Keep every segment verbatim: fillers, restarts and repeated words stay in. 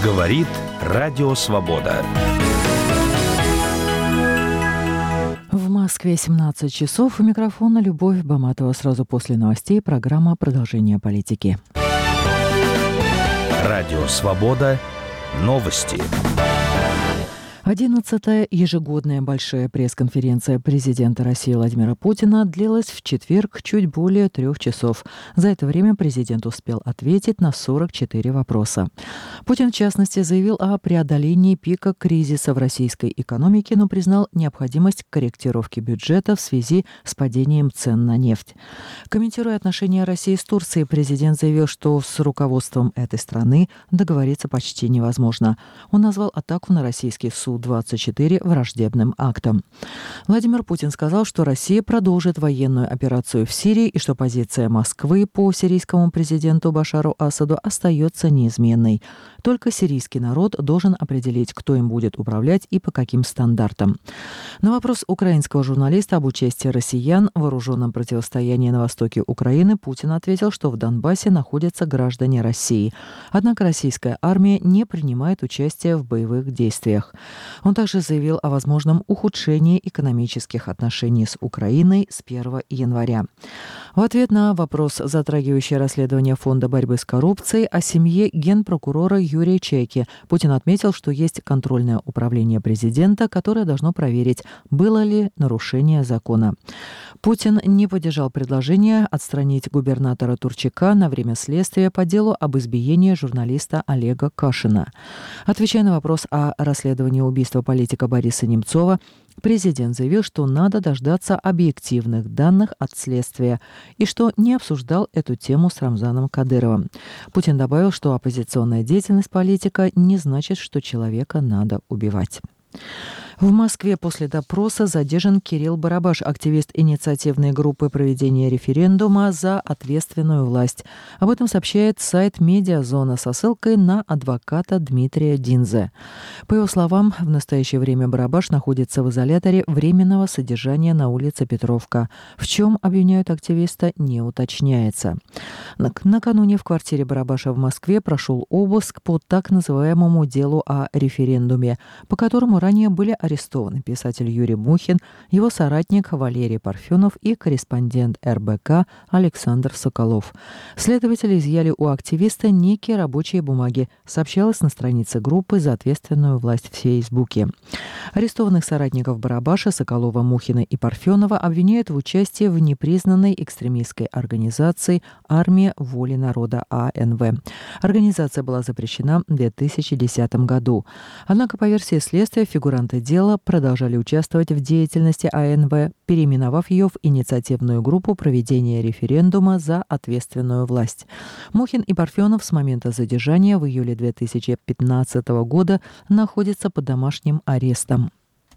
Говорит Радио Свобода. В Москве семнадцать часов. У микрофона Любовь Баматова. Сразу после новостей программа «Продолжение политики». Радио Свобода. Новости. Одиннадцатая ежегодная большая пресс-конференция президента России Владимира Путина длилась в четверг чуть более трех часов. За это время президент успел ответить на сорок четыре вопроса. Путин, в частности, заявил о преодолении пика кризиса в российской экономике, но признал необходимость корректировки бюджета в связи с падением цен на нефть. Комментируя отношения России с Турцией, президент заявил, что с руководством этой страны договориться почти невозможно. Он назвал атаку на российский суд двадцать четыре враждебным актом. Владимир Путин сказал, что Россия продолжит военную операцию в Сирии и что позиция Москвы по сирийскому президенту Башару Асаду остается неизменной. Только сирийский народ должен определить, кто им будет управлять и по каким стандартам. На вопрос украинского журналиста об участии россиян в вооруженном противостоянии на востоке Украины Путин ответил, что в Донбассе находятся граждане России. Однако российская армия не принимает участие в боевых действиях. Он также заявил о возможном ухудшении экономических отношений с Украиной с первого января. В ответ на вопрос, затрагивающий расследование Фонда борьбы с коррупцией, о семье генпрокурора Юрия Чайки, Путин отметил, что есть контрольное управление президента, которое должно проверить, было ли нарушение закона. Путин не поддержал предложение отстранить губернатора Турчака на время следствия по делу об избиении журналиста Олега Кашина. Отвечая на вопрос о расследовании убийства политика Бориса Немцова, президент заявил, что надо дождаться объективных данных от следствия и что не обсуждал эту тему с Рамзаном Кадыровым. Путин добавил, что оппозиционная деятельность политика не значит, что человека надо убивать. В Москве после допроса задержан Кирилл Барабаш, активист инициативной группы проведения референдума за ответственную власть. Об этом сообщает сайт «Медиазона» со ссылкой на адвоката Дмитрия Динзе. По его словам, в настоящее время Барабаш находится в изоляторе временного содержания на улице Петровка. В чем обвиняют активиста, не уточняется. Накануне в квартире Барабаша в Москве прошел обыск по так называемому делу о референдуме, по которому ранее были арестованы писатель Юрий Мухин, его соратник Валерий Парфенов и корреспондент эр бэ ка Александр Соколов. Следователи изъяли у активиста некие рабочие бумаги, сообщалось на странице группы «За ответственную власть» в Фейсбуке. Арестованных соратников Барабаша, Соколова, Мухина и Парфенова обвиняют в участии в непризнанной экстремистской организации «Армия воли народа» а эн вэ. Организация была запрещена в две тысячи десятом году. Однако, по версии следствия, фигуранты дела продолжали участвовать в деятельности а эн вэ, переименовав ее в инициативную группу проведения референдума за ответственную власть. Мухин и Парфенов с момента задержания в июле две тысячи пятнадцатого года находятся под домашним арестом.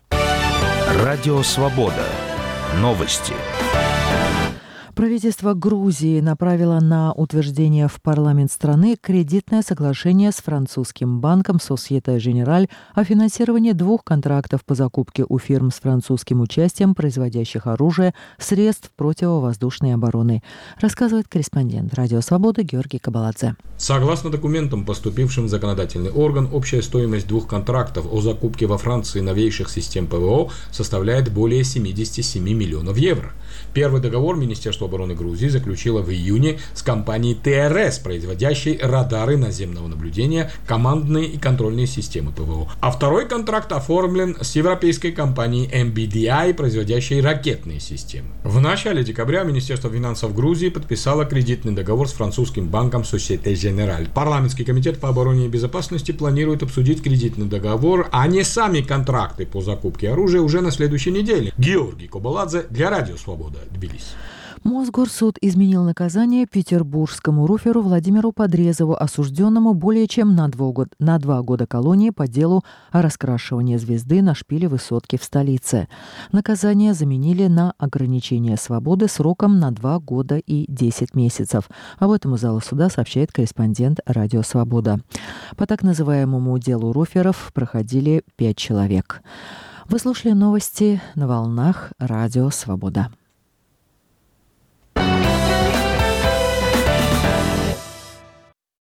Радио Свобода. Новости. Правительство Грузии направило на утверждение в парламент страны кредитное соглашение с французским банком Société Générale о финансировании двух контрактов по закупке у фирм с французским участием, производящих оружие, средств противовоздушной обороны, рассказывает корреспондент Радио Свобода Георгий Кабаладзе. Согласно документам, поступившим в законодательный орган, общая стоимость двух контрактов о закупке во Франции новейших систем пэ вэ о составляет более семьдесят семь миллионов евро. Первый договор Министерство обороны Грузии заключило в июне с компанией тэ эр эс, производящей радары наземного наблюдения, командные и контрольные системы пэ вэ о. А второй контракт оформлен с европейской компанией эм би ди ай, производящей ракетные системы. В начале декабря Министерство финансов Грузии подписало кредитный договор с французским банком Société Générale. Парламентский комитет по обороне и безопасности планирует обсудить кредитный договор, а не сами контракты по закупке оружия уже на следующей неделе. Георгий Кабаладзе для Радио Свобода, Тбилиси. Мосгорсуд изменил наказание петербургскому руферу Владимиру Подрезову, осужденному более чем на два, года, на два года колонии по делу о раскрашивании звезды на шпиле высотки в столице. Наказание заменили на ограничение свободы сроком на два года и десять месяцев. Об этом из зала суда сообщает корреспондент Радио Свобода. По так называемому делу руферов проходили пять человек. Вы слушали новости на волнах Радио Свобода.